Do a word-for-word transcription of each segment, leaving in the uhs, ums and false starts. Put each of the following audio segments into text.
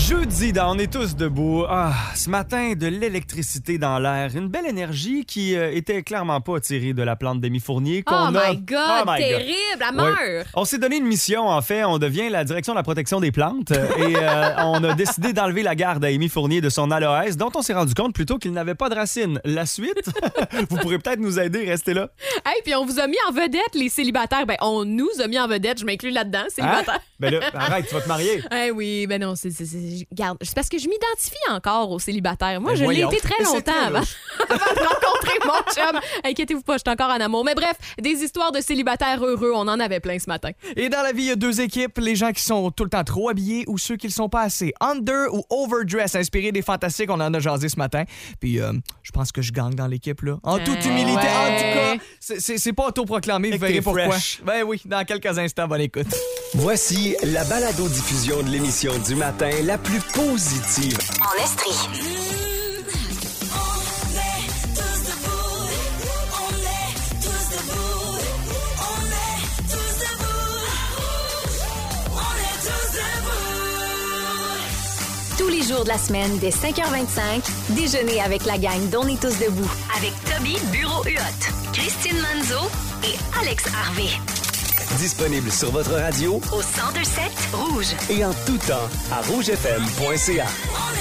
Jeudi, dans On est tous debout. Ah, ce matin, de l'électricité dans l'air. Une belle énergie qui euh, était clairement pas tirée de la plante d'Amy Fournier. Qu'on oh, a... my God, oh my terrible, God. Elle meurt! Ouais. On s'est donné une mission, en fait. On devient la direction de la protection des plantes et euh, on a décidé d'enlever la garde à Amy Fournier de son aloès, dont on s'est rendu compte plutôt qu'il n'avait pas de racines. La suite, vous pourrez peut-être nous aider, restez là. Hey, puis on vous a mis en vedette, les célibataires. Ben, on nous a mis en vedette, je m'inclus là-dedans, célibataires. Hein? Ben là, arrête, tu vas te marier. Eh oui, ben non, c'est, c'est, c'est, regarde, c'est parce que je m'identifie encore aux célibataires. Moi, ben je voyons. l'ai été très longtemps avant, avant de rencontrer mon chum. Inquiétez-vous pas, je suis encore en amour. Mais bref, des histoires de célibataires heureux, on en avait plein ce matin. Et dans la vie, il y a deux équipes, les gens qui sont tout le temps trop habillés ou ceux qui le sont pas assez. Under ou overdress, inspiré des fantastiques, on en a jasé ce matin. Puis euh, je pense que je gagne dans l'équipe, là. En toute humilité, ouais. en tout cas, c'est, c'est, c'est pas autoproclamé, vous verrez pourquoi. Fresh. Ben oui, dans quelques instants, bonne écoute. Voici la balado-diffusion de l'émission du matin la plus positive en Estrie. Tous les jours de la semaine, dès cinq heures vingt-cinq, déjeuner avec la gang d'On est tous debout. Avec Toby Bureau-Huot, Christine Manzo et Alex Harvey. Disponible sur votre radio au cent deux sept Rouge et en tout temps à rouge f m point c a.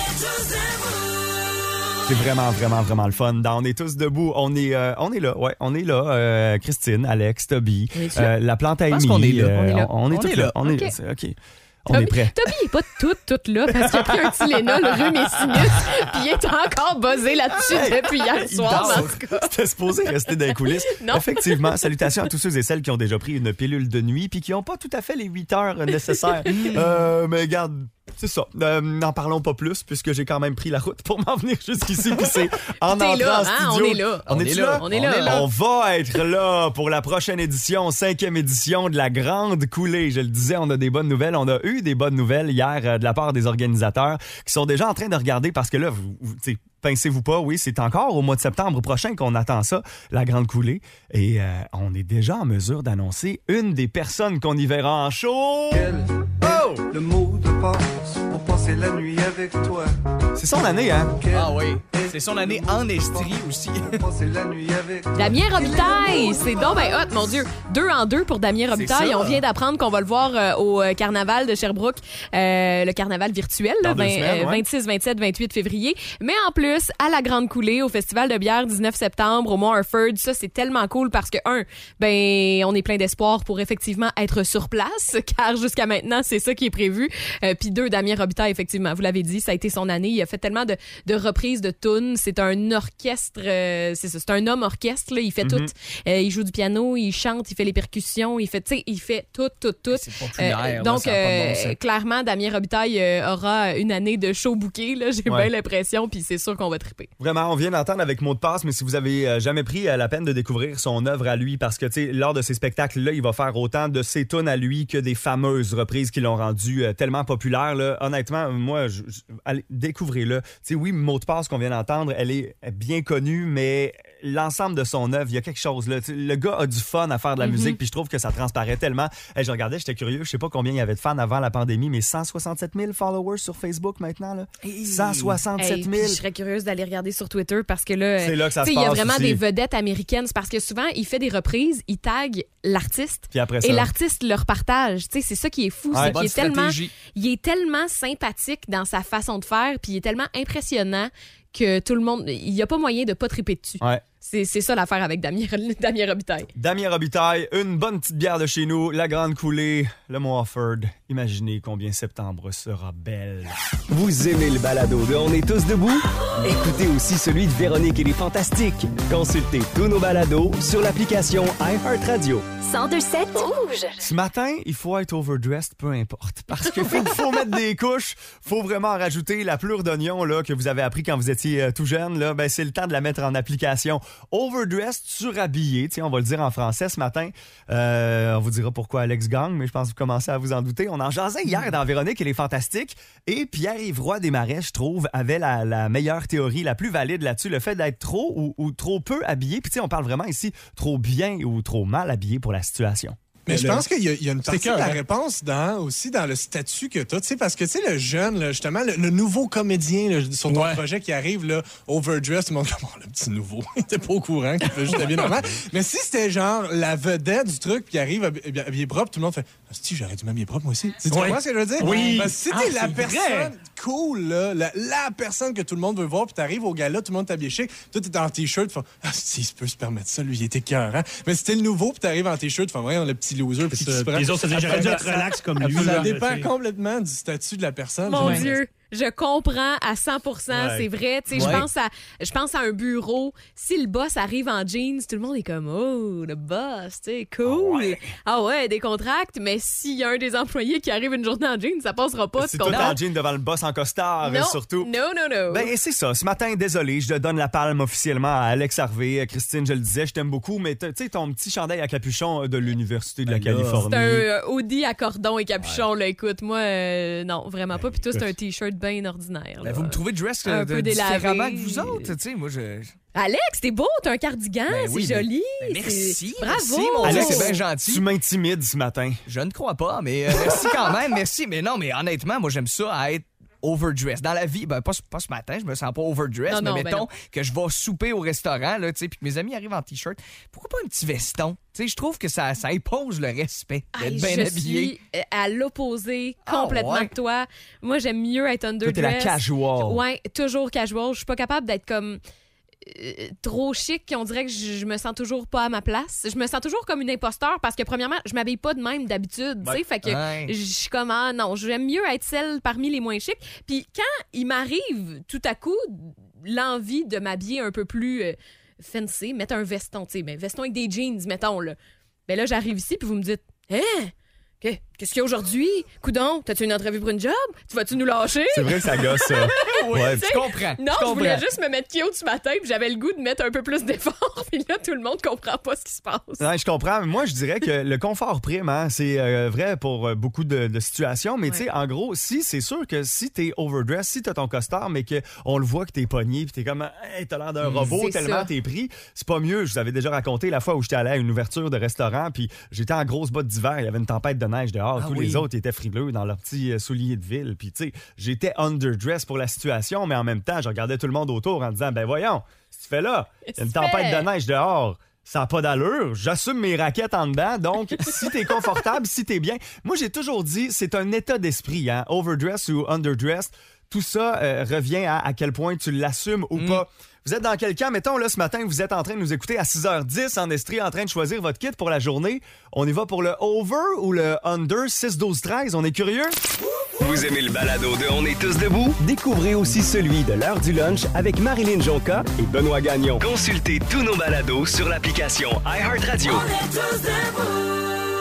C'est vraiment, vraiment, vraiment le fun. Dans On est tous debout. On est, euh, on est là, ouais, on est là. Euh, Christine, Alex, Toby, euh, la plante à Amy. On est là. Euh, on est là. On est, on tous est là. là. On okay. est là. OK. On Toby, est prêt. Toby n'est pas tout, tout là parce qu'il a pris un Tylenol, rhume et sinus, puis il est encore buzzé là-dessus hey, depuis hier soir. En tout cas. C'était supposé rester dans les coulisses. Non. Effectivement, salutations à tous ceux et celles qui ont déjà pris une pilule de nuit puis qui n'ont pas tout à fait les huit heures nécessaires. euh, mais regarde, c'est ça. Euh, n'en parlons pas plus puisque j'ai quand même pris la route pour m'en venir jusqu'ici. Puis c'est en entrant là, en studio. Hein? On est là. On, on est, est là. On est là. On va être là pour la prochaine édition, cinquième édition de la Grande Coulée. Je le disais, on a des bonnes nouvelles. On a eu des bonnes nouvelles hier euh, de la part des organisateurs qui sont déjà en train de regarder parce que là, vous, vous tu sais, pincez-vous pas, oui, c'est encore au mois de septembre prochain qu'on attend ça, la Grande Coulée. Et euh, on est déjà en mesure d'annoncer une des personnes qu'on y verra en show. Quel oh! Le mot de passe pour passer la nuit avec toi. C'est son année, hein? Quel ah oui, c'est son année en Estrie aussi. passer la nuit avec toi. Damien Robitaille, c'est donc ben hot, mon Dieu. Deux en deux pour Damien Robitaille. On vient d'apprendre qu'on va le voir euh, au euh, carnaval de Sherbrooke, euh, le carnaval virtuel, là, vingt, semaines, euh, ouais. vingt-six, vingt-sept, vingt-huit février. Mais en plus, à la Grande Coulée, au Festival de bière dix-neuf septembre, au Mont-Harford. Ça, c'est tellement cool parce que, un, ben, on est plein d'espoir pour effectivement être sur place, car jusqu'à maintenant, c'est ça qui est prévu. Euh, Puis deux, Damien Robitaille, effectivement, vous l'avez dit, ça a été son année. Il a fait tellement de, de reprises de tunes. C'est un orchestre, euh, c'est ça, c'est un homme orchestre, là. Il fait mm-hmm. tout. Euh, il joue du piano, il chante, il fait les percussions, il fait, tu sais, il fait tout, tout, tout. C'est populaire, euh, donc, là, euh, bon clairement, Damien Robitaille euh, aura une année de show booké, là. J'ai ouais. bien l'impression, puis c'est sûr qu'on va triper. Vraiment, on vient d'entendre avec mot de passe, mais si vous avez euh, jamais pris euh, la peine de découvrir son œuvre à lui, parce que, tu sais, lors de ces spectacles-là, il va faire autant de ses tunes à lui que des fameuses reprises qui l'ont rendu euh, tellement populaire, là. Honnêtement, moi, je, je, allez, découvrez-le. Tu sais, oui, mot de passe qu'on vient d'entendre, elle est bien connue, mais l'ensemble de son œuvre, il y a quelque chose, là. T'sais, le gars a du fun à faire de la mm-hmm. musique, puis je trouve que ça transparaît tellement. Hey, je regardais, j'étais curieux, je sais pas combien il y avait de fans avant la pandémie, mais cent soixante-sept mille followers sur Facebook maintenant, là. Hey. cent soixante-sept mille. Hey, je serais curieuse d'aller regarder sur Twitter parce que là, c'est là que ça se passe. Il y a vraiment aussi. des vedettes américaines. C'est parce que souvent, il fait des reprises, il tag l'artiste puis après ça, et l'artiste le repartage. T'sais, c'est ça qui est fou. Ouais, c'est qu'il est tellement, il est tellement sympathique dans sa façon de faire, puis il est tellement impressionnant que tout le monde, il n'y a pas moyen de pas triper dessus. Ouais. C'est, c'est ça l'affaire avec Damien, Damien Robitaille. Damien Robitaille, une bonne petite bière de chez nous, la Grande Coulée, le Mont-Harford. Imaginez combien septembre sera belle. Vous aimez le balado de On est tous debout? Écoutez aussi celui de Véronique et les Fantastiques. Consultez tous nos balados sur l'application iHeartRadio. cent deux sept Rouge. Ce matin, il faut être overdressed, peu importe. Parce qu'il faut, faut mettre des couches, faut vraiment rajouter la pleure d'oignon là, que vous avez appris quand vous étiez euh, tout jeune. Là, ben, c'est le temps de la mettre en application. Overdressed, surhabillé, on va le dire en français ce matin. Euh, on vous dira pourquoi Alex gagne, mais je pense que vous commencez à vous en douter. On en jasait hier dans Véronique et les Fantastiques. Et Pierre-Yves Roy Desmarais, je trouve, avait la, la meilleure théorie, la plus valide là-dessus. Le fait d'être trop ou, ou trop peu habillé. Puis on parle vraiment ici trop bien ou trop mal habillé pour la situation. Mais je pense qu'il y a, il y a une partie de la réponse dans, aussi dans le statut que tu as, tu sais, parce que, tu sais, le jeune, là, justement, le, le nouveau comédien là, sur ton ouais. projet qui arrive, là, overdressed, tout le monde dit, oh, le petit nouveau, il était pas au courant qu'il fait juste habiller normal. Mais si c'était genre la vedette du truc, puis il arrive habillé, habillé propre, tout le monde fait, ah, si, j'aurais dû m'habiller propre, moi aussi. Tu comprends ce que je veux dire? Oui. Parce que si t'es ah, la personne vrai. cool, là, la, la personne que tout le monde veut voir, puis t'arrives au gala, tout le monde t'habille chic, toi, t'es en t-shirt, tu fais, ah, si, il peut se permettre ça, lui, il était écœurant. Mais si t'es le nouveau, puis t'arrives en t-shirt, tu fais, ouais, on le petit loser, puis tu Les autres, ça veut dire, j'aurais dû être relax comme lui. Ça dépend complètement du statut de la personne. Mon Dieu, je comprends à cent pour cent, ouais. c'est vrai. Tu sais, ouais. je pense à, je pense à un bureau. Si le boss arrive en jeans, tout le monde est comme, oh, le boss, tu sais, cool. Ah ouais. ah ouais, des contracts. Mais s'il y a un des employés qui arrive une journée en jeans, ça passera pas. C'est tout en jeans devant le boss en costard, non. surtout. Non, non, non. Ben, c'est ça. Ce matin, désolé, je te donne la palme officiellement à Alex Harvey. Christine, je le disais, je t'aime beaucoup, mais tu sais, ton petit chandail à capuchon de l'Université de la ben Californie. C'est un euh, Audi à cordon et capuchon, ouais. là. Écoute, moi, euh, non, vraiment ben, pas. Puis toi, c'est un T-shirt bien ordinaire. Ben, vous me trouvez dress un peu différemment que vous autres, tu sais, moi je. Alex, t'es beau, t'as un cardigan, ben oui, c'est joli. Ben merci, Bravo. Merci, mon Alex, c'est bien gentil. Tu m'intimides ce matin. Je ne crois pas, mais euh, merci quand même, merci. Mais non, mais honnêtement, moi j'aime ça à être overdressed. Dans la vie, ben pas, pas ce matin, je me sens pas overdressed, non, mais non, mettons ben que je vais souper au restaurant, là, tu sais, puis que mes amis arrivent en t-shirt. Pourquoi pas un petit veston? Tu sais, je trouve que ça, ça impose le respect d'être bien habillé. Je suis à l'opposé complètement oh, ouais. de toi. Moi, j'aime mieux être underdressed. Toi, t'es la casual. Ouais, toujours casual. Je suis pas capable d'être comme euh, trop chic. On dirait que je, je me sens toujours pas à ma place. Je me sens toujours comme une imposteur parce que, premièrement, je m'habille pas de même d'habitude. Ouais. Tu sais, fait que ouais. je suis comme, ah non, j'aime mieux être celle parmi les moins chics. Puis quand il m'arrive tout à coup l'envie de m'habiller un peu plus euh, fancy, mettre un veston, tu sais, mais veston avec des jeans, mettons, là. Ben là, j'arrive ici, puis vous me dites, hein? Qu'est-ce qu'il y a aujourd'hui? Coudon, t'as-tu une entrevue pour une job? Tu vas-tu nous lâcher? C'est vrai que ça gosse, ça. Oui, ouais, tu comprends. Non, je, je voulais juste me mettre cute ce matin, puis j'avais le goût de mettre un peu plus d'effort, puis là, tout le monde comprend pas ce qui se passe. Non, je comprends. Moi, je dirais que le confort prime, hein, c'est euh, vrai pour beaucoup de, de situations, mais ouais. tu sais, en gros, si c'est sûr que si t'es overdressed, si t'as ton costard, mais qu'on le voit que t'es pogné, puis t'es comme, hey, t'as l'air d'un robot c'est tellement ça. T'es pris, c'est pas mieux. Je vous avais déjà raconté la fois où j'étais allé à une ouverture de restaurant, puis j'étais en grosse botte d'hiver, il y avait une tempête de neige dehors, ah, tous oui. les autres étaient frileux dans leurs petits souliers de ville. Puis, tu sais, j'étais underdressed pour la situation, mais en même temps, je regardais tout le monde autour en disant, ben voyons, ce que tu fais là, il y a une tempête de neige dehors. Ça n'a pas d'allure. J'assume mes raquettes en dedans. Donc, si t'es confortable, si t'es bien. Moi, j'ai toujours dit, c'est un état d'esprit, hein, overdressed ou underdressed. Tout ça euh, revient à à quel point tu l'assumes ou mm. pas. Vous êtes dans quel camp? Mettons, là, ce matin, vous êtes en train de nous écouter à six heures dix en Estrie, en train de choisir votre kit pour la journée. On y va pour le over ou le under six douze treize? On est curieux? Vous aimez le balado de On est tous debout? Découvrez aussi celui de l'heure du lunch avec Marilyn Jonca et Benoît Gagnon. Consultez tous nos balados sur l'application iHeartRadio. On est tous debout.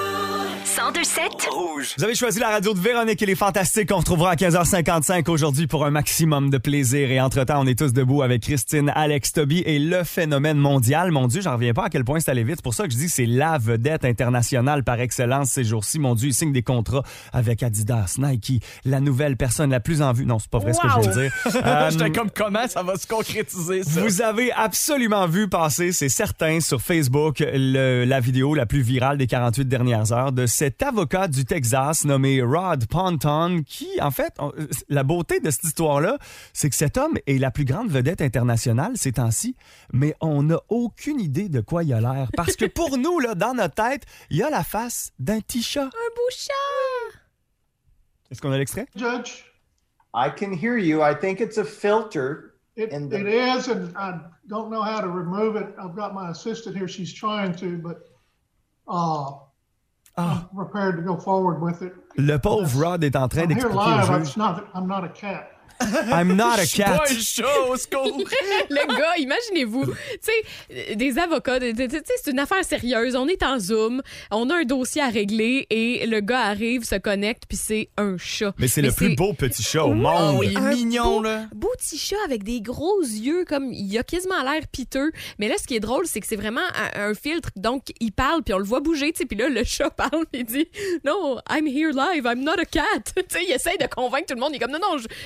cent deux sept Rouge. Vous avez choisi la radio de Véronique et les Fantastiques. On se retrouvera à quinze heures cinquante-cinq aujourd'hui pour un maximum de plaisir. Et entre-temps, on est tous debout avec Christine, Alex, Toby et le phénomène mondial. Mon Dieu, j'en reviens pas à quel point c'est allé vite. C'est pour ça que je dis que c'est la vedette internationale par excellence ces jours-ci. Mon Dieu, il signe des contrats avec Adidas, Nike, la nouvelle personne la plus en vue. Non, c'est pas vrai wow. ce que je veux dire. euh, J'étais comme comment ça va se concrétiser, ça? Vous avez absolument vu passer, c'est certain, sur Facebook, le, la vidéo la plus virale des quarante-huit dernières heures de cet avocat du Texas nommé Rod Ponton qui, en fait, on, la beauté de cette histoire-là, c'est que cet homme est la plus grande vedette internationale ces temps-ci, mais on n'a aucune idée de quoi il a l'air. Parce que pour nous, là, dans notre tête, il a la face d'un petit chat. Un beau chat! Est-ce qu'on a l'extrait? Judge, I can hear you. I think it's a filter. It, in the... it is, and I don't know how to remove it. I've got my assistant here. She's trying to, but... Uh, Ah. I'm prepared to go forward with it. Le pauvre Rod est en train I'm here d'expliquer live. au I'm juge. not, I'm not a cat. I'm not a cat. Pas un chat au secours. Le gars, imaginez-vous, tu sais, des avocats, tu sais, c'est une affaire sérieuse. On est en Zoom, on a un dossier à régler et le gars arrive, se connecte, puis c'est un chat. Mais c'est Mais le c'est... plus beau petit chat au oui, monde. Il est mignon, beau, là. Beau petit chat avec des gros yeux, comme il a quasiment l'air piteux. Mais là, ce qui est drôle, c'est que c'est vraiment un, un filtre. Donc, il parle, puis on le voit bouger, tu sais, puis là, le chat parle, puis il dit « No, I'm here live, I'm not a cat. » Tu sais, il essaie de convaincre tout le monde. Il est comme « Non, non, je suis pas un chat.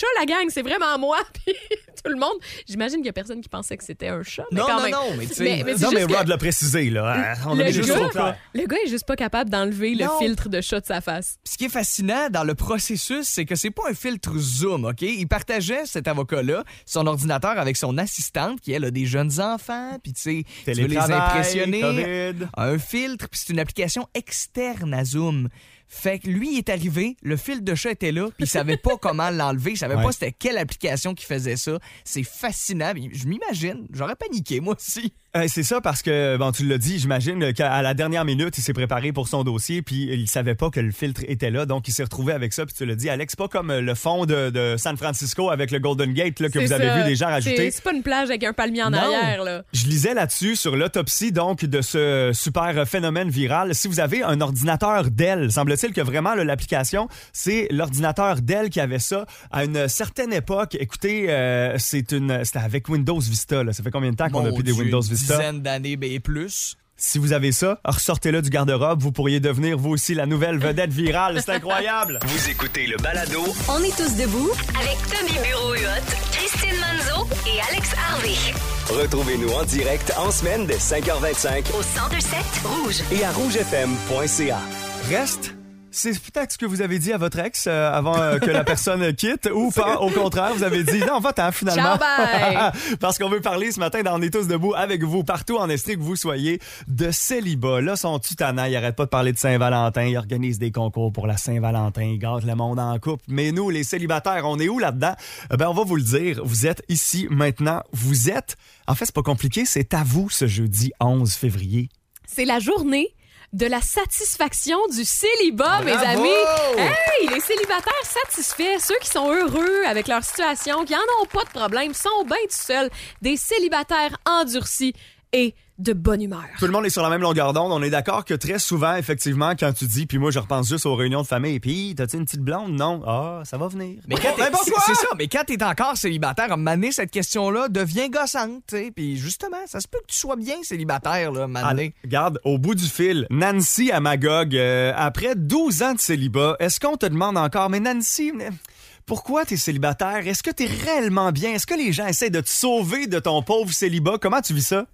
la gang, c'est vraiment moi. Puis tout le monde, j'imagine qu'il y a personne qui pensait que c'était un chat. Mais non, quand non, même. non, mais tu sais. Mais, mais, non, mais Rod l'a précisé, là. On le, est juste gars, le gars est juste pas capable d'enlever non. le filtre de chat de sa face. Ce qui est fascinant dans le processus, c'est que c'est pas un filtre zoom, OK? Il partageait, cet avocat-là, son ordinateur avec son assistante, qui, elle, a des jeunes enfants, puis tu sais, tu veux les impressionner. COVID. Un filtre, puis c'est une application externe à Zoom. Fait que lui, il est arrivé, le fil de chat était là, puis il savait pas comment l'enlever, il savait ouais. pas c'était quelle application qui faisait ça. C'est fascinant. Je m'imagine, j'aurais paniqué, moi aussi. Euh, c'est ça, parce que, bon, tu l'as dit, j'imagine qu'à la dernière minute, il s'est préparé pour son dossier, puis il savait pas que le filtre était là, donc il s'est retrouvé avec ça, puis tu l'as dit, Alex, pas comme le fond de, de San Francisco avec le Golden Gate là, que vous avez ça. vu des gens rajouter. C'est pas une plage avec un palmier en non. arrière. Là. Je lisais là-dessus, sur l'autopsie donc de ce super phénomène viral. Si vous avez un ordinateur Dell, semble-t-il que vraiment là, l'application, c'est l'ordinateur Dell qui avait ça à une certaine époque. Écoutez, euh, c'est une, c'était avec Windows Vista. Là. Ça fait combien de temps qu'on Mon a plus des Windows Vista? Une dizaine d'années et plus. Si vous avez ça, ressortez-le du garde-robe. Vous pourriez devenir, vous aussi, la nouvelle vedette virale. C'est incroyable! Vous écoutez le balado On est tous debout avec Tommy Bureau-Huot, Christine Manzo et Alex Harvey. Retrouvez-nous en direct en semaine dès cinq heures vingt-cinq au cent deux sept Rouge et à rouge f m point c a. Reste... C'est peut-être ce que vous avez dit à votre ex euh, avant euh, que la personne quitte ou pas, au contraire, vous avez dit non, va-t'en finalement. Ciao, bye! Parce qu'on veut parler ce matin dans On est tous debout avec vous, partout en Estrie que vous soyez, de célibat. Là, son tutanat, il arrête pas de parler de Saint-Valentin, il organise des concours pour la Saint-Valentin, il gâte le monde en couple. Mais nous, les célibataires, on est où là-dedans? Ben, on va vous le dire, vous êtes ici maintenant, vous êtes... En fait, c'est pas compliqué, c'est à vous ce jeudi onze février. C'est la journée de la satisfaction du célibat, Bravo! mes amis. Hey, les célibataires satisfaits, ceux qui sont heureux avec leur situation, qui en ont pas de problème, sont bien tout seuls, des célibataires endurcis et de bonne humeur. Tout le monde est sur la même longueur d'onde. On est d'accord que très souvent, effectivement, quand tu dis, puis moi, je repense juste aux réunions de famille, puis t'as-tu une petite blonde? Non. Ah, ça va venir. Mais quand t'es, c'est, c'est ça, mais quand t'es encore célibataire, à un moment donné, cette question-là devient gossante, tu sais. Puis justement, ça se peut que tu sois bien célibataire, là, à un moment donné. Regarde, au bout du fil, Nancy à Magog, euh, après douze ans de célibat, est-ce qu'on te demande encore, mais Nancy... Pourquoi t'es célibataire? Est-ce que t'es réellement bien? Est-ce que les gens essaient de te sauver de ton pauvre célibat? Comment tu vis ça?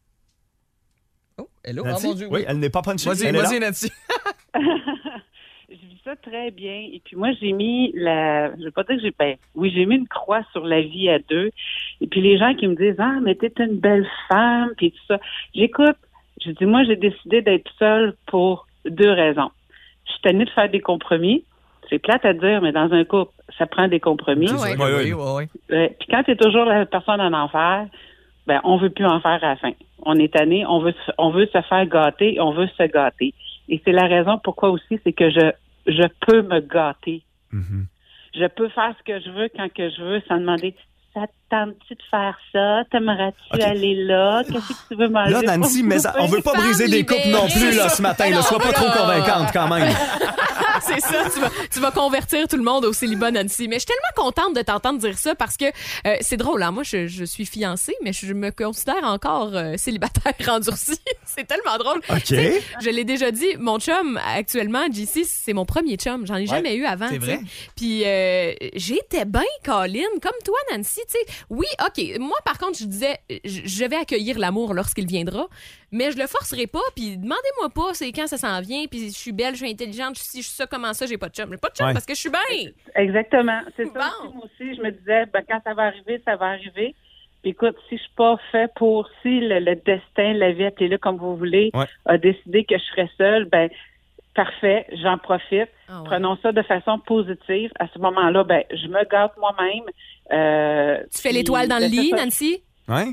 Oh, hello, Nancy? Oh mon Dieu. Oui, elle n'est pas punchée. Vas-y, vas-y, Nancy. Je vis ça très bien. Et puis moi, j'ai mis la... Je vais pas dire que j'ai... Ben, oui, j'ai mis une croix sur la vie à deux. Et puis les gens qui me disent « Ah, mais t'es une belle femme, puis tout ça. » J'écoute. Je dis, moi, j'ai décidé d'être seule pour deux raisons. Je suis tannée de faire des compromis. C'est plate à dire, mais dans un couple, ça prend des compromis. Ah, oui, oui, oui, oui. Euh, puis quand t'es toujours la personne en enfer, ben, on veut plus en faire à la fin. On est tanné, on veut, on veut se faire gâter, on veut se gâter. Et c'est la raison pourquoi aussi, c'est que je, je peux me gâter. Mm-hmm. Je peux faire ce que je veux quand que je veux sans demander « Ça te tente-tu de faire ça? T'aimerais-tu okay. aller là? Qu'est-ce que tu veux manger? » Là, Nancy, mais on veut pas briser des couples non plus là, ce matin. Là, sois pas trop convaincante quand même. C'est ça, tu vas, tu vas convertir tout le monde au célibat, Nancy. Mais je suis tellement contente de t'entendre dire ça parce que euh, c'est drôle. Hein? Moi, je, je suis fiancée, mais je me considère encore euh, célibataire endurci. C'est tellement drôle. Okay. Je l'ai déjà dit, mon chum, actuellement, J C, c'est mon premier chum. J'en ai ouais, jamais eu avant. C'est vrai. Puis euh, j'étais bien Colin, comme toi, Nancy. T'sais. Oui, OK. Moi, par contre, je disais, je vais accueillir l'amour lorsqu'il viendra, mais je le forcerai pas. Puis demandez-moi pas c'est quand ça s'en vient. Puis je suis belle, je suis intelligente, je suis ça, comment ça, j'ai pas de chum. J'ai pas de chum ouais. parce que je suis bien. Exactement. C'est ça bon. aussi, moi aussi. Je me disais, ben, quand ça va arriver, ça va arriver. Puis écoute, si je suis pas fait pour, si le, le destin, la vie, appelez-le comme vous voulez, ouais. a décidé que je serais seule, ben parfait, j'en profite. Oh, ouais. Prenons ça de façon positive. À ce moment-là, ben je me gâte moi-même. Euh, tu fais l'étoile dans le lit, ça. Nancy? Oui.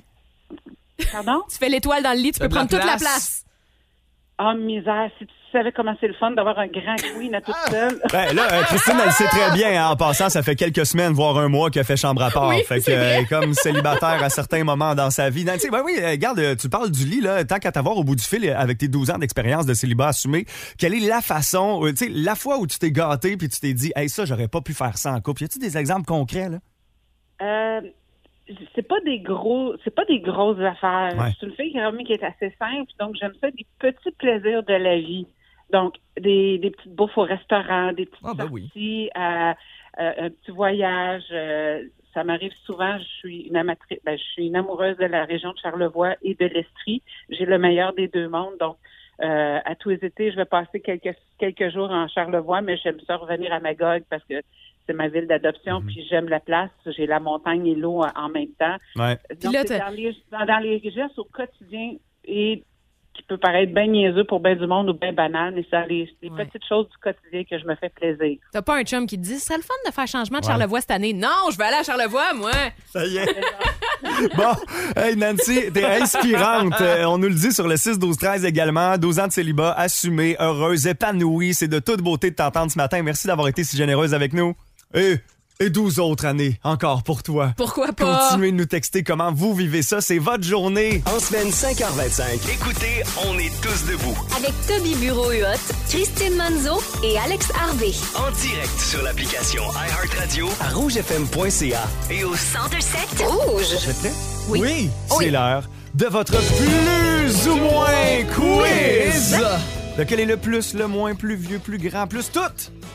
Pardon? Tu fais l'étoile dans le lit, tu peux prendre toute la place. Oh, misère, si tu savais comment c'est le fun d'avoir un grand queen à toute seule. Ben là, euh, Christine, elle le sait très bien. Hein, en passant, ça fait quelques semaines, voire un mois qu'elle fait chambre à part. Oui, fait que, euh, comme célibataire à certains moments dans sa vie. Nancy, ben oui, regarde, tu parles du lit, là, tant qu'à t'avoir au bout du fil, avec tes douze ans d'expérience de célibat assumé, quelle est la façon, tu sais, la fois où tu t'es gâté puis tu t'es dit, hey, ça, j'aurais pas pu faire ça en couple. Y a-tu des exemples concrets, là? Euh... C'est pas des gros, c'est pas des grosses affaires. Ouais. C'est une fille qui est assez simple, donc j'aime ça des petits plaisirs de la vie. Donc des, des petites bouffes au restaurant, des petites ah, ben sorties oui. à, euh, un petit voyage. Euh, ça m'arrive souvent, je suis une amatrice, ben, je suis une amoureuse de la région de Charlevoix et de l'Estrie. J'ai le meilleur des deux mondes, donc euh, à tous les étés, je vais passer quelques quelques jours en Charlevoix, mais j'aime ça revenir à Magog parce que c'est ma ville d'adoption, mm-hmm. puis j'aime la place. J'ai la montagne et l'eau en même temps. Ouais. Donc, là, dans, les, dans, dans les gestes au quotidien et qui peut paraître bien niaiseux pour bien du monde ou bien banal, mais c'est les, les ouais. petites choses du quotidien que je me fais plaisir. T'as pas un chum qui te dit « C'est le fun de faire changement de ouais. Charlevoix cette année. » Non, je vais aller à Charlevoix, moi! Ça y est. Bon, hey Nancy, t'es inspirante. Euh, on nous le dit sur le six douze treize également. douze ans de célibat, assumée, heureuse, épanouie. C'est de toute beauté de t'entendre ce matin. Merci d'avoir été si généreuse avec nous. Et... Et douze autres années encore pour toi. Pourquoi pas? Continuez de nous texter comment vous vivez ça. C'est votre journée. En semaine cinq heures vingt-cinq, écoutez, on est tous debout. Avec Toby Bureau-Huot, Christine Manzo et Alex Harvey. En direct sur l'application iHeartRadio à rouge f m point c a et au cent deux sept Rouge. Vous êtes prêts? Oui. Oui. C'est oui. l'heure de votre plus ou moins quiz. Lequel est le plus, le moins, plus vieux, plus grand, plus tout?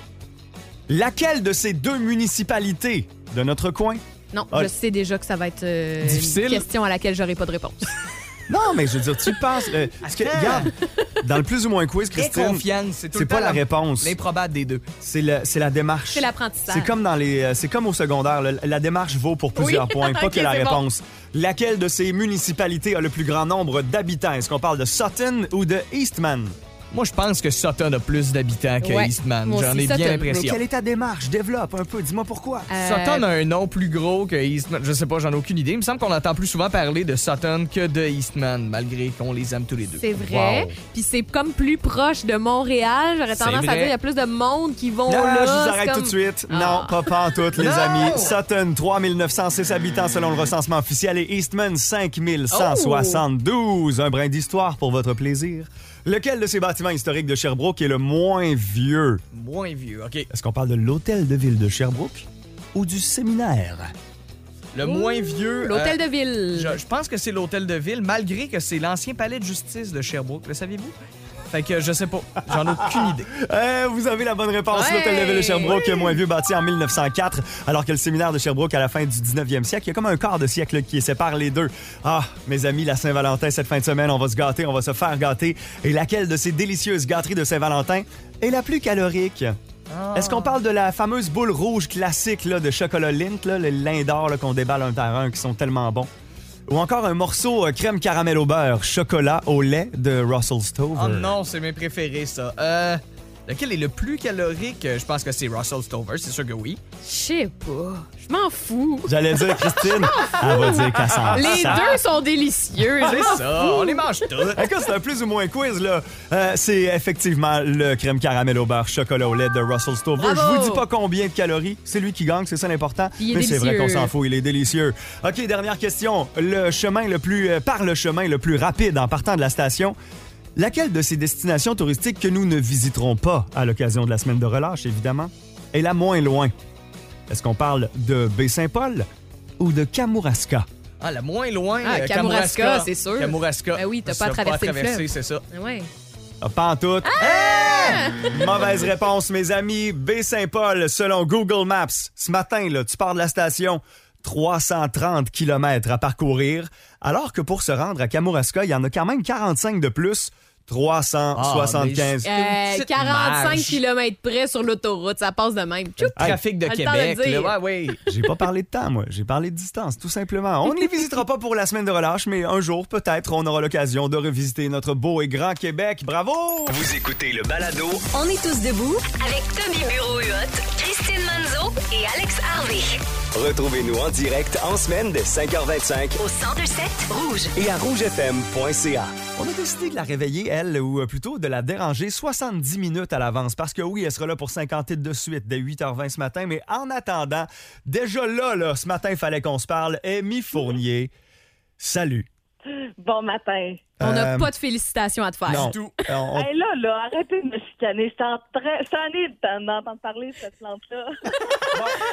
Laquelle de ces deux municipalités de notre coin? Non, ah, je sais déjà que ça va être euh, difficile. Une question à laquelle j'aurai pas de réponse. Non, mais je veux dire, tu penses... Euh, parce que, regarde, dans le plus ou moins quiz, Christine, confiance, c'est, tout c'est pas la, la réponse. L'improbable des deux. C'est, le, c'est la démarche. C'est l'apprentissage. C'est comme, dans les, c'est comme au secondaire. Le, la démarche vaut pour plusieurs oui. points, pas okay, que la réponse. Bon. Laquelle de ces municipalités a le plus grand nombre d'habitants? Est-ce qu'on parle de Sutton ou de Eastman? Moi, je pense que Sutton a plus d'habitants que ouais. Eastman. Moi J'en aussi, ai Sutton. bien l'impression. Mais quelle est ta démarche? Développe un peu. Dis-moi pourquoi. Euh... Sutton a un nom plus gros que Eastman. Je sais pas, j'en ai aucune idée. Il me semble qu'on entend plus souvent parler de Sutton que de Eastman, malgré qu'on les aime tous les deux. C'est vrai. Wow. Puis c'est comme plus proche de Montréal. J'aurais tendance à dire qu'il y a plus de monde qui vont non, là. là, je vous arrête comme... tout de suite. Ah. Non, pas pantoute, les amis. Sutton, trois mille neuf cent six habitants selon le recensement officiel et Eastman, cinq mille cent soixante-douze. Oh. Un brin d'histoire pour votre plaisir. Lequel de ces bâtiments historiques de Sherbrooke est le moins vieux? Moins vieux, OK. Est-ce qu'on parle de l'hôtel de ville de Sherbrooke ou du séminaire? Le Ouh, moins vieux... L'hôtel euh, de ville. Je, je pense que c'est l'hôtel de ville, malgré que c'est l'ancien palais de justice de Sherbrooke. Le saviez-vous? Fait que je sais pas. J'en ai aucune idée. Euh, vous avez la bonne réponse. Ouais, l'hôtel de ville de Sherbrooke, oui. moins vieux, bâti en mille neuf cent quatre, alors que le séminaire de Sherbrooke à la fin du dix-neuvième siècle. Il y a comme un quart de siècle là, qui sépare les deux. Ah, mes amis, la Saint-Valentin, cette fin de semaine, on va se gâter, on va se faire gâter. Et laquelle de ces délicieuses gâteries de Saint-Valentin est la plus calorique? Oh. Est-ce qu'on parle de la fameuse boule rouge classique là, de chocolat Lindt, là, les lins d'or là, qu'on déballe un par un, qui sont tellement bons? Ou encore un morceau euh, crème caramel au beurre, chocolat au lait de Russell Stover. Oh non, c'est mes préférés, ça. Euh, lequel est le plus calorique? Je pense que c'est Russell Stover, c'est sûr que oui. Je sais pas. Je m'en fous. J'allais dire, Christine, elle va dire qu'elle s'en Les ça. deux sont délicieux. C'est ça, on les mange toutes. Écoute, c'est un plus ou moins quiz, là. Euh, c'est effectivement le crème caramel au beurre, chocolat au lait de Russell Stover. Bravo. Je vous dis pas combien de calories. C'est lui qui gagne, c'est ça l'important. Il est Mais délicieux. c'est vrai qu'on s'en fout, il est délicieux. OK, dernière question. Le chemin le plus... Euh, par le chemin le plus rapide en partant de la station... Laquelle de ces destinations touristiques que nous ne visiterons pas à l'occasion de la semaine de relâche, évidemment, est la moins loin? Est-ce qu'on parle de Baie-Saint-Paul ou de Kamouraska? Ah, la moins loin, ah, euh, Kamouraska, Kamouraska, c'est sûr. Kamouraska. Ben oui, t'as pas à traversé le traverser, fleuve. c'est ça. Ouais. Ah, pas en tout. Ah! Mauvaise réponse, mes amis. Baie-Saint-Paul, selon Google Maps. Ce matin, là, tu pars de la station... trois cent trente kilomètres à parcourir, alors que pour se rendre à Kamouraska, il y en a quand même quarante-cinq de plus, trois cent soixante-quinze. Ah, euh, quarante-cinq kilomètres près sur l'autoroute, ça passe de même. Le trafic de Québec, de là, ouais, ouais. J'ai pas parlé de temps, moi. J'ai parlé de distance, tout simplement. On ne les visitera pas pour la semaine de relâche, mais un jour, peut-être, on aura l'occasion de revisiter notre beau et grand Québec. Bravo! Vous écoutez le balado On est tous debout avec Toby Bureau-Huot, Christine Manzo et Alex Harvey. Retrouvez-nous en direct en semaine dès cinq heures vingt-cinq au cent deux sept Rouge et à rouge f m point c a. On a décidé de la réveiller, elle, ou plutôt de la déranger soixante-dix minutes à l'avance, parce que oui, elle sera là pour cinquante titres de suite dès huit heures vingt ce matin, mais en attendant, déjà là, là ce matin, il fallait qu'on se parle. Amy Fournier, salut. Bon matin. On n'a Euh, pas de félicitations à te faire. non. Du tout. Euh, on- Hey, là, là, arrêtez de me chicaner. C'est en train... C'est en train d'entendre parler de cette plante-là. Ah,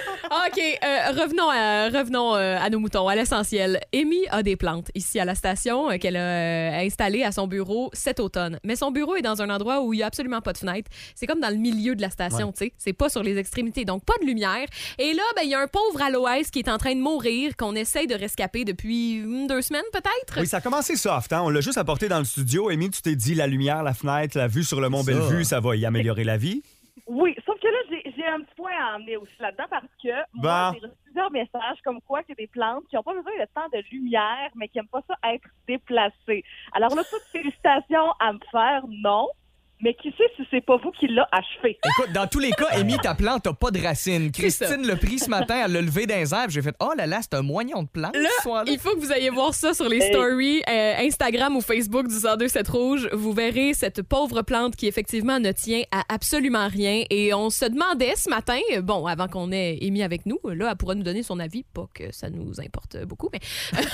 OK, euh, revenons, à, revenons euh, à nos moutons, à l'essentiel. Amy a des plantes ici à la station euh, qu'elle a euh, installées à son bureau cet automne. Mais son bureau est dans un endroit où il n'y a absolument pas de fenêtre. C'est comme dans le milieu de la station, ouais. tu sais. C'est pas sur les extrémités, donc pas de lumière. Et là, ben, il y a un pauvre aloès qui est en train de mourir, qu'on essaye de rescaper depuis hum, deux semaines peut-être. Oui, ça a commencé soft. Hein? On l'a juste apporté dans le studio. Amy, tu t'es dit la lumière, la fenêtre, la vue sur le Mont Bellevue, ça va y améliorer la vie? Oui, sauf que là, j'ai, j'ai un petit point à emmener aussi là-dedans parce que moi, j'ai reçu plusieurs messages comme quoi qu'il y a des plantes qui n'ont pas besoin de tant de lumière, mais qui n'aiment pas ça être déplacées. Alors là, toutes félicitations à me faire, non. Mais qui sait si c'est pas vous qui l'a achevé? Écoute, dans tous les cas, Amy, ta plante n'a pas de racines. Christine l'a pris ce matin, elle l'a levé dans les airs. J'ai fait « Oh là là, c'est un moignon de plante là, ce soir-là. » Il faut que vous ayez voir ça sur les stories euh, Instagram ou Facebook du cent deux sept Rouge. Vous verrez cette pauvre plante qui, effectivement, ne tient à absolument rien. Et on se demandait ce matin, bon, avant qu'on ait Amy avec nous, là, elle pourra nous donner son avis. Pas que ça nous importe beaucoup, mais...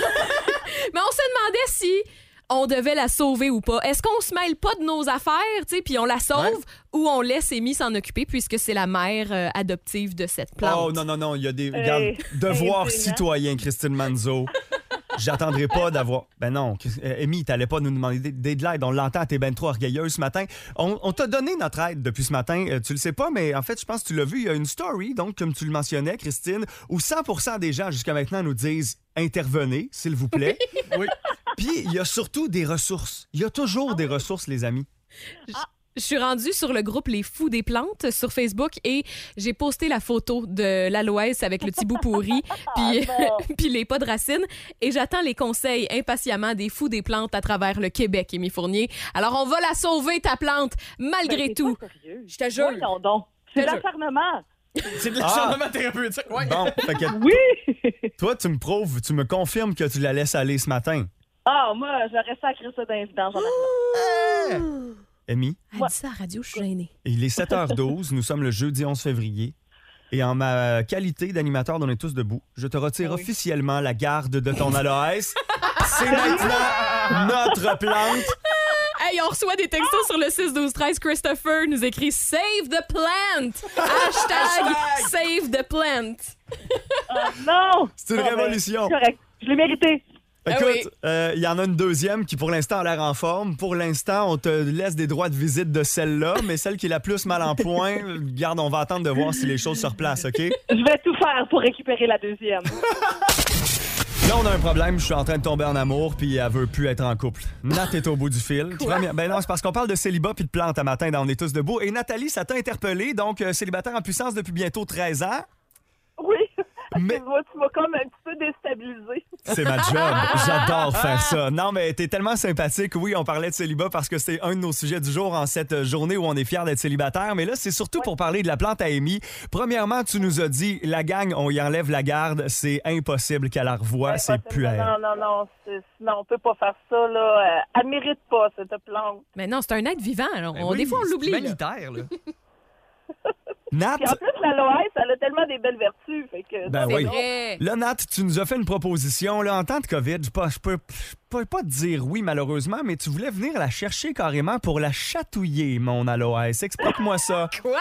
mais on se demandait si... on devait la sauver ou pas. Est-ce qu'on se mêle pas de nos affaires, tu sais, puis on la sauve, ouais. ou on laisse Amy s'en occuper puisque c'est la mère euh, adoptive de cette plante? Oh non, non, non, il y a des... Regarde, hey, devoir hey, citoyen, Christine Manzo. J'attendrai pas d'avoir... Ben non, Amy, t'allais pas nous demander de l'aide. On l'entend, t'es ben trop orgueilleuse ce matin. On, on t'a donné notre aide depuis ce matin. Euh, tu le sais pas, mais en fait, je pense que tu l'as vu. Il y a une story, donc, comme tu le mentionnais, Christine, où cent pour cent des gens jusqu'à maintenant nous disent « Intervenez, s'il vous plaît. » Oui. Puis, il y a surtout des ressources. Il y a toujours des ressources, les amis. Ah. Je suis rendue sur le groupe Les Fous des plantes sur Facebook et j'ai posté la photo de l'aloès avec le petit bout pourri puis, puis les pas de racines et j'attends les conseils impatiemment des Fous des plantes à travers le Québec, Amy Fournier. Alors, on va la sauver, ta plante, malgré ben, tout. Je te jure. Voyons donc. C'est de l'acharnement. C'est de l'acharnement ah. thérapeutique. Ouais. Bon, fait que oui. Toi, tu me prouves, tu me confirmes que tu la laisses aller ce matin. Ah, moi, j'aurais sacré ça d'incidence. Oh. Amy? Elle dit ça à la radio, je suis gênée. Il est sept heures douze, nous sommes le jeudi onze février. Et en ma qualité d'animateur d'On est tous debout, je te retire oui. officiellement la garde de ton aloès. C'est maintenant notre plante. Hey, on reçoit des textos sur le six douze treize. Christopher nous écrit « Save the plant ». Hashtag « Save the plant ». Oh non! C'est une oh, révolution. Ben, correct, je l'ai mérité. Écoute, il ah oui. euh, y en a une deuxième qui, pour l'instant, a l'air en forme. Pour l'instant, on te laisse des droits de visite de celle-là, mais celle qui est la plus mal en point, garde, on va attendre de voir si les choses se replacent, OK? Je vais tout faire pour récupérer la deuxième. Là, on a un problème. Je suis en train de tomber en amour, puis elle veut plus être en couple. Nat est au bout du fil. Première... Ben non, c'est parce qu'on parle de célibat puis de plantes à matin dans On est tous debout. Et Nathalie, ça t'a interpellé, donc euh, célibataire en puissance depuis bientôt treize ans. Oui. Mais... Tu vois, tu m'as comme un petit peu déstabilisé. C'est ma job. J'adore faire ça. Non, mais t'es tellement sympathique. Oui, on parlait de célibat parce que c'est un de nos sujets du jour en cette journée où on est fiers d'être célibataire. Mais là, c'est surtout ouais. pour parler de la plante à Amy. Premièrement, tu nous as dit, la gang, on y enlève la garde. C'est impossible qu'elle la revoie. C'est plus à elle. Non, non, non. C'est... Non, on peut pas faire ça, là. Elle mérite pas, cette plante. Mais non, c'est un être vivant. Alors. Ben on, oui, des fois, on l'oublie. C'est humanitaire, là. Nat... Et en plus, l'aloès, elle a tellement des belles vertus. Fait que ben c'est oui. vrai. Là, Nat, tu nous as fait une proposition. Là, en temps de COVID, je peux, je peux, je peux pas te dire oui, malheureusement, mais tu voulais venir la chercher carrément pour la chatouiller, mon aloès. Explique-moi ça. Quoi?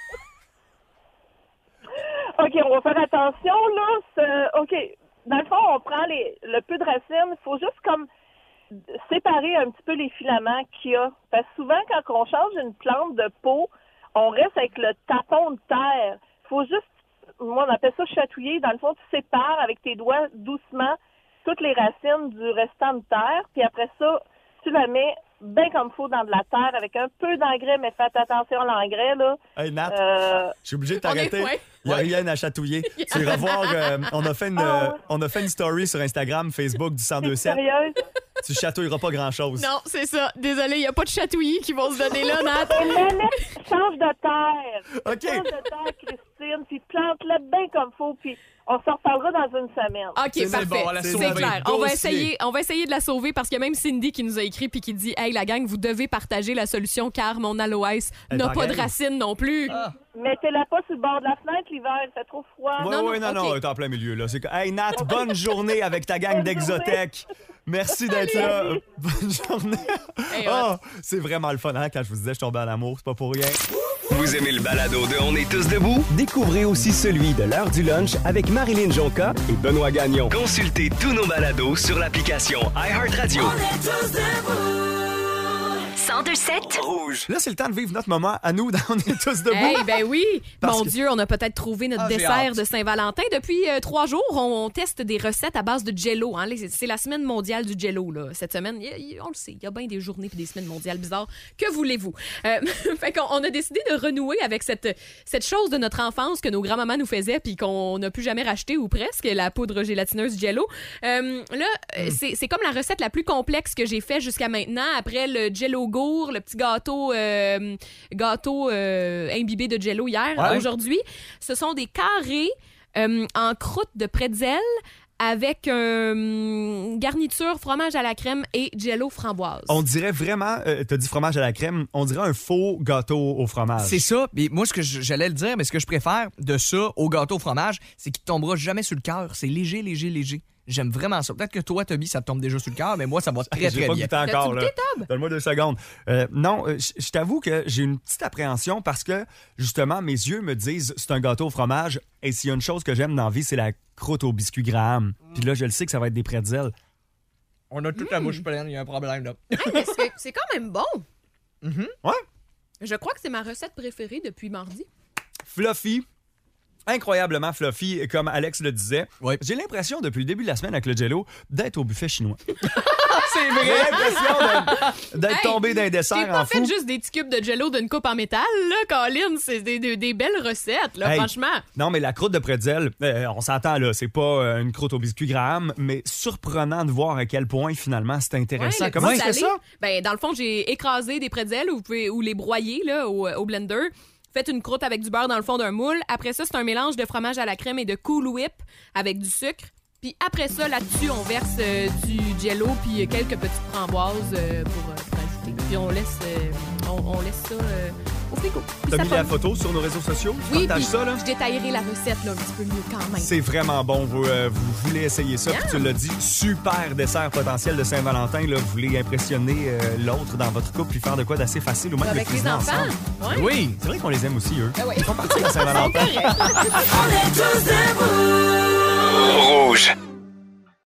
OK, on va faire attention, là. C'est... OK, dans le fond, on prend les... le peu de racines. Il faut juste comme séparer un petit peu les filaments qu'il y a. Parce que souvent, quand on change une plante de peau, on reste avec le tapon de terre. Il faut juste, moi on appelle ça chatouiller. Dans le fond, tu sépares avec tes doigts doucement toutes les racines du restant de terre. Puis après ça, tu la mets bien comme il faut dans de la terre avec un peu d'engrais, mais faites attention à l'engrais, là. Hey, Nat, euh... je suis obligé de t'arrêter. Il n'y a rien à chatouiller. Tu iras voir, euh, on, a fait une, euh, on a fait une story sur Instagram, Facebook du cent deux sept. Sérieuse? Tu chatouilleras pas grand-chose. Non, c'est ça. Désolé, il n'y a pas de chatouillis qui vont se donner là, Nat. Change de terre. OK. Change de terre, Christine, puis plante-la bien comme il faut, puis on s'en reparlera dans une semaine. OK, c'est parfait. Bon, c'est c'est clair. On va, essayer, on va essayer de la sauver parce qu'il y a même Cindy qui nous a écrit puis qui dit « Hey, la gang, vous devez partager la solution car mon aloès n'a pas de racines non plus. Ah. » Mettez-la pas sur le bord de la fenêtre l'hiver, il fait trop froid. Oui, oui, non, non, okay. T'es en plein milieu. Là. C'est... Hey, Nat, bonne journée avec ta gang d'Exotech. Merci d'être là. Bonne journée. Hey, oh, c'est vraiment le fun hein, quand je vous disais je tombais en amour, c'est pas pour rien. Vous aimez le balado de On est tous debout? Découvrez aussi celui de l'heure du lunch avec Marilyn Jonca et Benoît Gagnon. Consultez tous nos balados sur l'application iHeartRadio. On est tous debout. cent deux sept Rouge. Là, c'est le temps de vivre notre moment à nous dans On est tous debout. Hey, ben oui. Parce Mon que... Dieu, on a peut-être trouvé notre ah, dessert de Saint-Valentin. Depuis euh, trois jours, on, on teste des recettes à base de Jell-O. Hein. C'est la semaine mondiale du Jell-O, là. Cette semaine, y a, y, on le sait, il y a bien des journées et des semaines mondiales bizarres. Que voulez-vous? Euh, fait qu'on on a décidé de renouer avec cette, cette chose de notre enfance que nos grands-mamans nous faisaient puis qu'on n'a plus jamais racheté ou presque, la poudre gélatineuse Jell-O. Euh, là, mm. c'est, c'est comme la recette la plus complexe que j'ai faite jusqu'à maintenant. Après le Jell-O Gour, le petit gâteau Euh, gâteau euh, imbibé de Jell-O hier. Ouais. Aujourd'hui, ce sont des carrés euh, en croûte de pretzel avec euh, garniture fromage à la crème et Jell-O framboise. On dirait vraiment, euh, t'as dit fromage à la crème, on dirait un faux gâteau au fromage. C'est ça. Mais moi, ce que j'allais le dire, mais ce que je préfère de ça au gâteau au fromage, c'est qu'il ne tombera jamais sur le cœur. C'est léger, léger, léger. J'aime vraiment ça. Peut-être que toi, Toby, ça te tombe déjà sur le cœur, mais moi, ça va très, très j'ai pas bien. goûté encore, là. Goûté, Tob? Donne-moi deux secondes. Euh, non, euh, je t'avoue que j'ai une petite appréhension parce que, justement, mes yeux me disent c'est un gâteau au fromage et s'il y a une chose que j'aime dans la vie, c'est la croûte au biscuit Graham. Mm. Puis là, je le sais que ça va être des pretzels. On a toute mm. la bouche pleine, il y a un problème, là. Hey, mais c'est, c'est quand même bon. Mm-hmm. Ouais. Je crois que c'est ma recette préférée depuis mardi. Fluffy. Incroyablement fluffy, comme Alex le disait. Oui. J'ai l'impression, depuis le début de la semaine avec le Jell-O, d'être au buffet chinois. C'est vrai! J'ai l'impression d'être, d'être Hey, tombé d'un dessert J'ai pas en fait fou. juste des petits cubes de Jell-O d'une coupe en métal, là, Colin. C'est des, des, des belles recettes, là, Hey, franchement. Non, mais la croûte de pretzel, euh, on s'entend, là, c'est pas euh, une croûte au biscuit Graham, mais surprenant de voir à quel point, finalement, c'est intéressant. Ouais, Comment tu fais salé. ça? Ben, dans le fond, j'ai écrasé des pretzels ou, vous pouvez, ou les broyer là, au, au blender. Faites une croûte avec du beurre dans le fond d'un moule. Après ça, c'est un mélange de fromage à la crème et de Cool Whip avec du sucre. Puis après ça, là-dessus, on verse euh, du Jell-O puis quelques petites framboises euh, pour, euh, pour ajouter. Puis on laisse, euh, on, on laisse ça euh, au frigo. Puis T'as ça mis pomme. la photo sur nos réseaux sociaux? Tu Oui, partages puis ça, là? je détaillerai la recette là, un petit peu mieux quand même. C'est vraiment bon. Vous, euh, vous voulez essayer ça, Yeah. puis tu l'as dit, super dessert potentiel de Saint-Valentin. Là. Vous voulez impressionner euh, l'autre dans votre couple puis faire de quoi d'assez facile ou même Avec de les cuisiner enfants. ensemble. Ouais. Oui, c'est vrai qu'on les aime aussi, eux. Ah ouais. Ils font partie de la Saint-Valentin. On est tous debout.